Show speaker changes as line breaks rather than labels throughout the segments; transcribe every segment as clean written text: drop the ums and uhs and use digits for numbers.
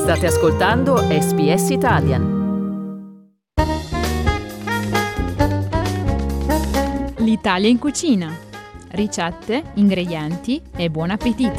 State ascoltando SBS Italian.
L'Italia in cucina. Ricette, ingredienti e buon appetito!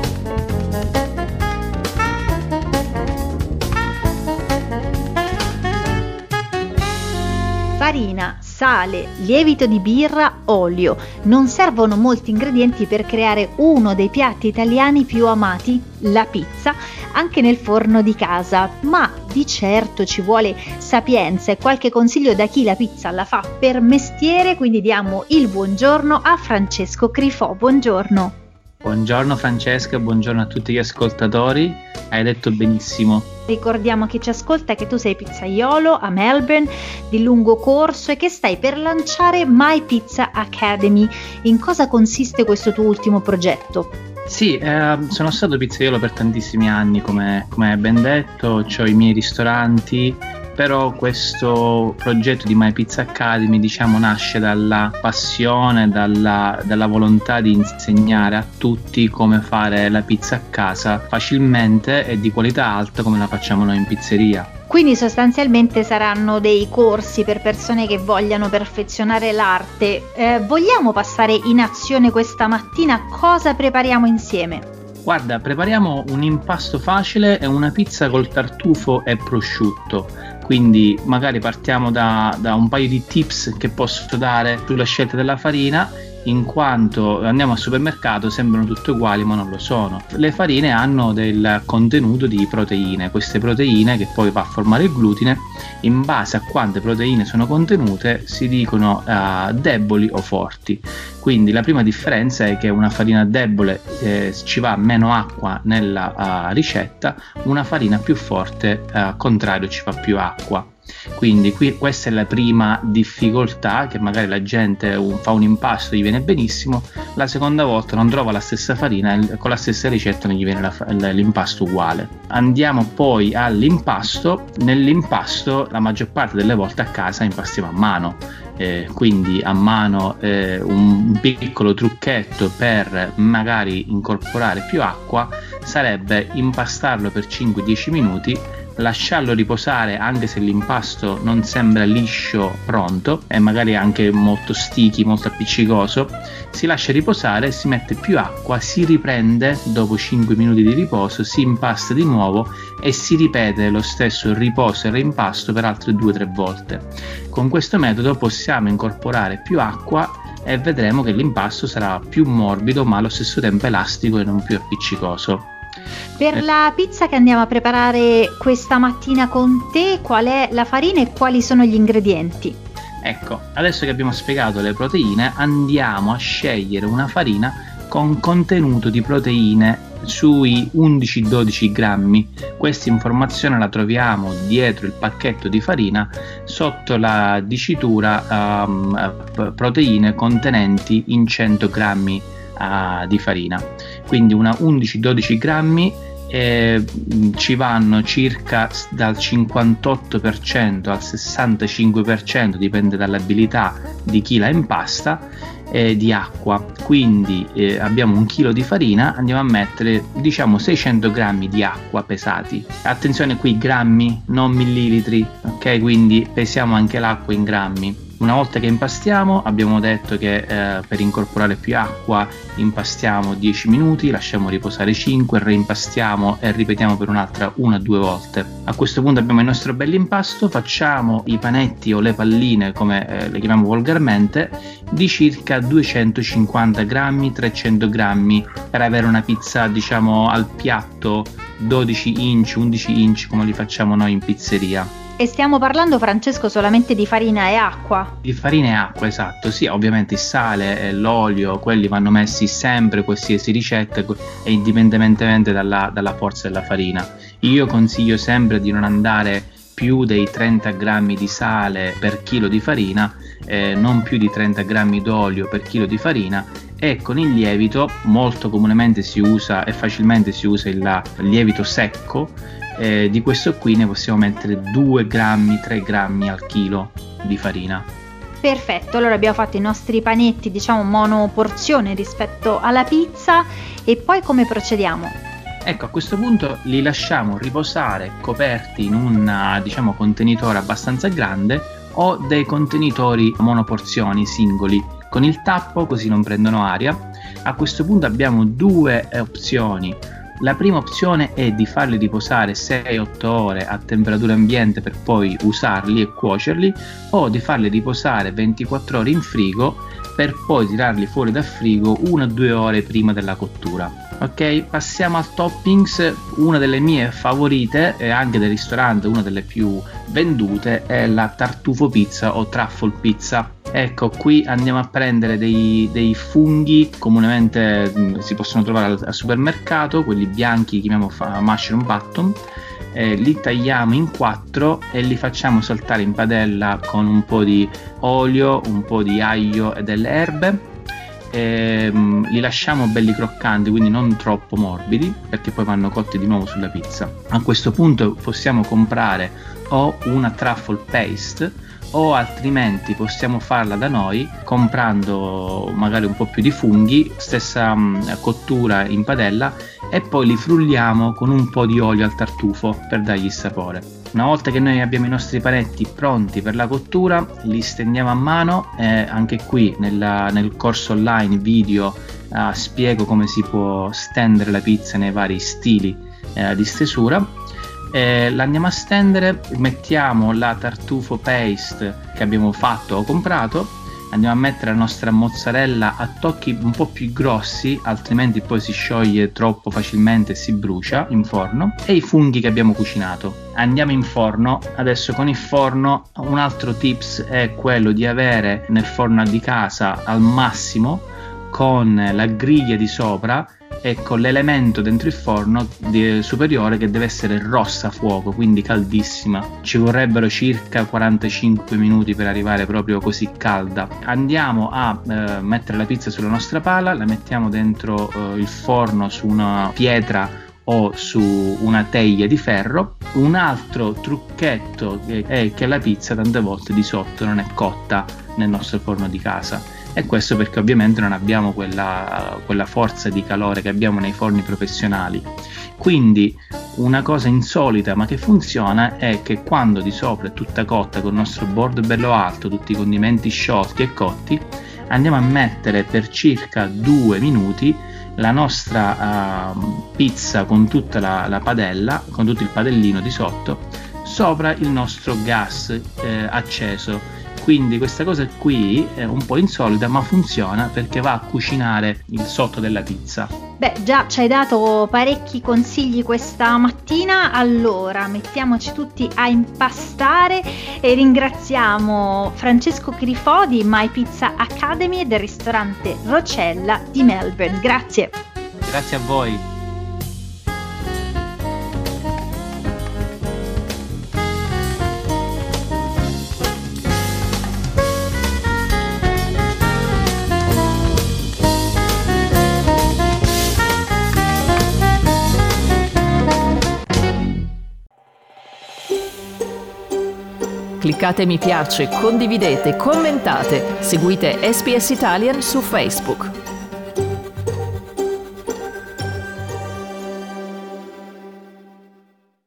Farina, sale, lievito di birra, olio. Non servono molti ingredienti per creare uno dei piatti italiani più amati, la pizza, anche nel forno di casa. Ma di certo ci vuole sapienza e qualche consiglio da chi la pizza la fa per mestiere, quindi diamo il buongiorno a Francesco Crifò. Buongiorno.
Buongiorno Francesca, buongiorno a tutti gli ascoltatori, hai detto benissimo.
Ricordiamo a chi ci ascolta che tu sei pizzaiolo a Melbourne di lungo corso e che stai per lanciare My Pizza Academy. In cosa consiste questo tuo ultimo progetto?
Sì, sono stato pizzaiolo per tantissimi anni, come ben detto, ho i miei ristoranti, però questo progetto di My Pizza Academy nasce dalla passione, dalla volontà di insegnare a tutti come fare la pizza a casa facilmente e di qualità alta come la facciamo noi in pizzeria.
Quindi sostanzialmente saranno dei corsi per persone che vogliano perfezionare l'arte. Vogliamo passare in azione questa mattina? Cosa prepariamo insieme?
Guarda, prepariamo un impasto facile e una pizza col tartufo e prosciutto. Quindi magari partiamo da un paio di tips che posso dare sulla scelta della farina, in quanto andiamo al supermercato, sembrano tutte uguali ma non lo sono. Le farine hanno del contenuto di proteine, queste proteine che poi va a formare il glutine, in base a quante proteine sono contenute si dicono deboli o forti. Quindi la prima differenza è che una farina debole ci va meno acqua nella ricetta, una farina più forte al contrario ci fa più acqua. Quindi questa è la prima difficoltà, che magari la gente fa un impasto e gli viene benissimo, la seconda volta non trova la stessa farina e con la stessa ricetta non gli viene l'impasto uguale. Andiamo poi all'impasto. Nell'impasto la maggior parte delle volte a casa impastiamo a mano. Quindi a mano un piccolo trucchetto per magari incorporare più acqua sarebbe impastarlo per 5-10 minuti, lasciarlo riposare anche se l'impasto non sembra liscio pronto e magari anche molto sticky, molto appiccicoso, si lascia riposare, si mette più acqua, si riprende dopo 5 minuti di riposo, si impasta di nuovo e si ripete lo stesso riposo e reimpasto per altre 2-3 volte. Con questo metodo possiamo incorporare più acqua e vedremo che l'impasto sarà più morbido ma allo stesso tempo elastico e non più appiccicoso.
Per la pizza che andiamo a preparare questa mattina con te, qual è la farina e quali sono gli ingredienti?
Ecco, adesso che abbiamo spiegato le proteine, andiamo a scegliere una farina con contenuto di proteine sui 11-12 grammi. Questa informazione la troviamo dietro il pacchetto di farina sotto la dicitura proteine contenenti in 100 grammi di farina. Quindi una 11-12 grammi ci vanno circa dal 58% al 65%, dipende dall'abilità di chi la impasta, di acqua. Quindi abbiamo 1 chilo di farina, andiamo a mettere 600 grammi di acqua pesati. Attenzione qui, grammi, non millilitri, ok? Quindi pesiamo anche l'acqua in grammi. Una volta che impastiamo, abbiamo detto che per incorporare più acqua impastiamo 10 minuti, lasciamo riposare 5, reimpastiamo e ripetiamo per un'altra 1-2 volte. A questo punto abbiamo il nostro bell'impasto, facciamo i panetti o le palline, come le chiamiamo volgarmente, di circa 250 grammi, 300 grammi, per avere una pizza al piatto 12 inch, 11 inch come li facciamo noi in pizzeria.
E stiamo parlando, Francesco, solamente di farina e acqua?
Di farina e acqua, esatto, sì, ovviamente il sale e l'olio, quelli vanno messi sempre qualsiasi ricetta e indipendentemente dalla forza della farina. Io consiglio sempre di non andare più dei 30 grammi di sale per chilo di farina, non più di 30 grammi d'olio per chilo di farina, e con il lievito molto comunemente si usa e facilmente si usa il lievito secco. Di questo qui ne possiamo mettere 2 grammi, 3 grammi al chilo di farina.
Perfetto, allora abbiamo fatto i nostri panetti, monoporzione rispetto alla pizza, e poi come procediamo?
Ecco, a questo punto li lasciamo riposare coperti in un contenitore abbastanza grande o dei contenitori monoporzioni singoli con il tappo, così non prendono aria. A questo punto abbiamo due opzioni. La prima opzione è di farli riposare 6-8 ore a temperatura ambiente per poi usarli e cuocerli, o di farli riposare 24 ore in frigo per poi tirarli fuori dal frigo 1-2 ore prima della cottura. Ok, passiamo al toppings. Una delle mie favorite e anche del ristorante una delle più vendute è la tartufo pizza o truffle pizza. Ecco, qui andiamo a prendere dei funghi, comunemente si possono trovare al supermercato, quelli bianchi, chiamiamo mushroom button. Li tagliamo in 4 e li facciamo saltare in padella con un po' di olio, un po' di aglio e delle erbe. Li lasciamo belli croccanti, quindi non troppo morbidi, perché poi vanno cotti di nuovo sulla pizza. A questo punto possiamo comprare o una truffle paste, o altrimenti possiamo farla da noi comprando magari un po' più di funghi, stessa cottura in padella, e poi li frulliamo con un po' di olio al tartufo per dargli il sapore. Una volta che noi abbiamo i nostri panetti pronti per la cottura, li stendiamo a mano. Anche qui nel corso online video spiego come si può stendere la pizza nei vari stili di stesura. La andiamo a stendere, mettiamo la tartufo paste che abbiamo fatto o comprato, andiamo a mettere la nostra mozzarella a tocchi un po' più grossi, altrimenti poi si scioglie troppo facilmente e si brucia in forno, e i funghi che abbiamo cucinato. Andiamo in forno. Adesso con il forno un altro tips è quello di avere nel forno di casa al massimo, con la griglia di sopra e con l'elemento dentro il forno superiore che deve essere rossa a fuoco, quindi caldissima. Ci vorrebbero circa 45 minuti per arrivare proprio così calda. Andiamo a mettere la pizza sulla nostra pala, la mettiamo dentro il forno su una pietra o su una teglia di ferro. Un altro trucchetto è che la pizza tante volte di sotto non è cotta nel nostro forno di casa, e questo perché ovviamente non abbiamo quella forza di calore che abbiamo nei forni professionali. Quindi una cosa insolita ma che funziona è che quando di sopra è tutta cotta, con il nostro bordo bello alto, tutti i condimenti sciolti e cotti, andiamo a mettere per circa 2 minuti la nostra pizza con tutta la padella, con tutto il padellino di sotto, sopra il nostro gas acceso. Quindi questa cosa qui è un po' insolita, ma funziona perché va a cucinare il sotto della pizza.
Beh, già ci hai dato parecchi consigli questa mattina. Allora, mettiamoci tutti a impastare e ringraziamo Francesco Crifò di My Pizza Academy e del ristorante Rocella di Melbourne. Grazie.
Grazie a voi.
Cliccate mi piace, condividete, commentate, seguite SPS Italian su Facebook.